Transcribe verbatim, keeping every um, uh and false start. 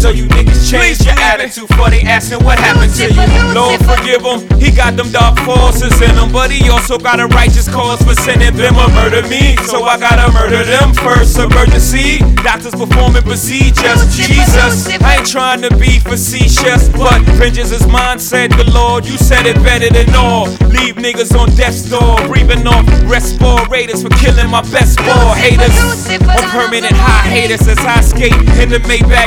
so you niggas change your attitude before they asking what happened to you. Lord forgive him, he got them dark forces in him, but he also got a righteous cause for sending them to murder me. So I gotta murder them first. Emergency, doctors performing procedures. Jesus, I ain't trying to be facetious, but vengeance is mine, said the Lord. You said it better than all. Leave niggas on death's door, breathing off respirators for killing my best ball haters. On permanent high haters as I skate in the Maybach